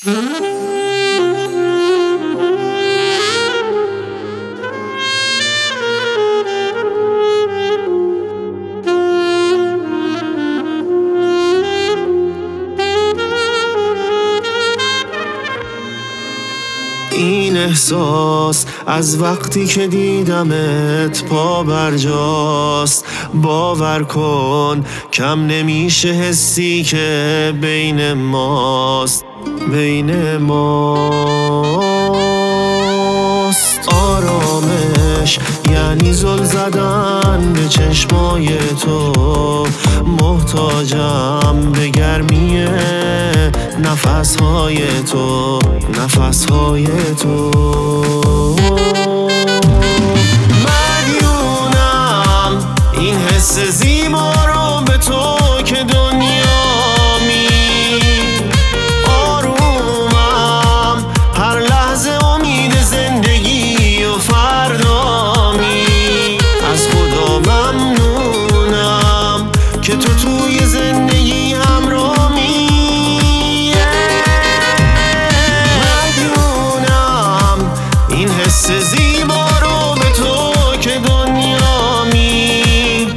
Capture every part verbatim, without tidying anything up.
این احساس از وقتی که دیدمت پا برجاست. باور کن کم نمیشه حسی که بین ماست بین ماست. آرامش یعنی زل زدن به چشمای تو، محتاجم به گرمی نفسهای تو نفسهای تو. مدیونم این حس زیبا رو به تو که دنیامی. آرومم هر لحظه امید زندگی و فردامی. از خدا ممنونم که تو توی زندگی همراهمی. مدیونم این حس زیبا رو به تو که دنیامی.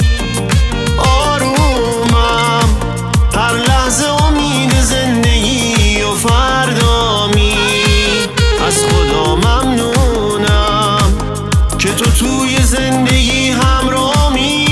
آرومم هر لحظه امید زندگی و فردامی. از خدا ممنونم که تو توی زندگی همراهمی.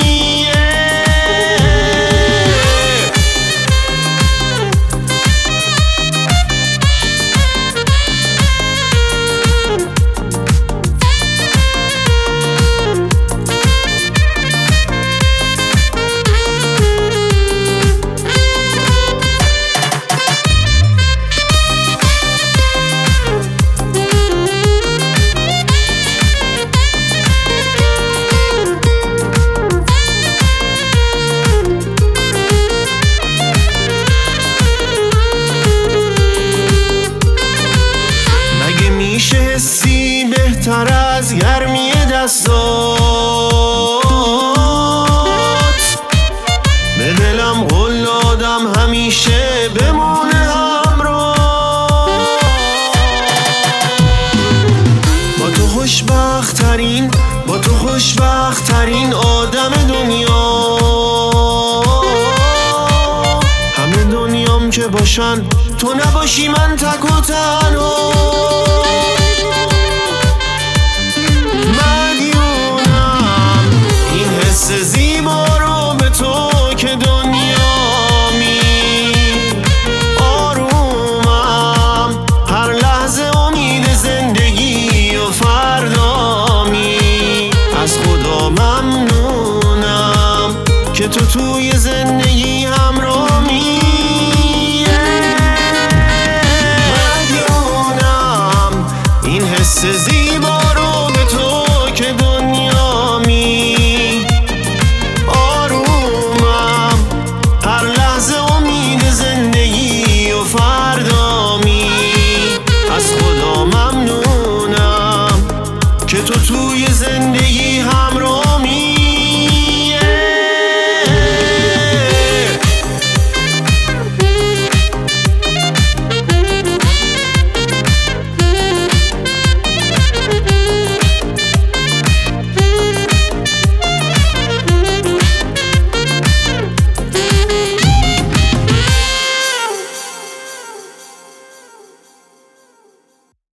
حسی بهتر از گرمی دستات. به دلم قول دادم همیشه بمونه همراه. با تو خوشبخت‌ترین با تو خوشبخت‌ترین آدم دنیا. همه دنیام که باشن تو نباشی من تک و تنها. زیبا رو به تو که دنیامی. آرومم هر لحظه امید زندگی و فردامی. از خدا ممنونم که تو تو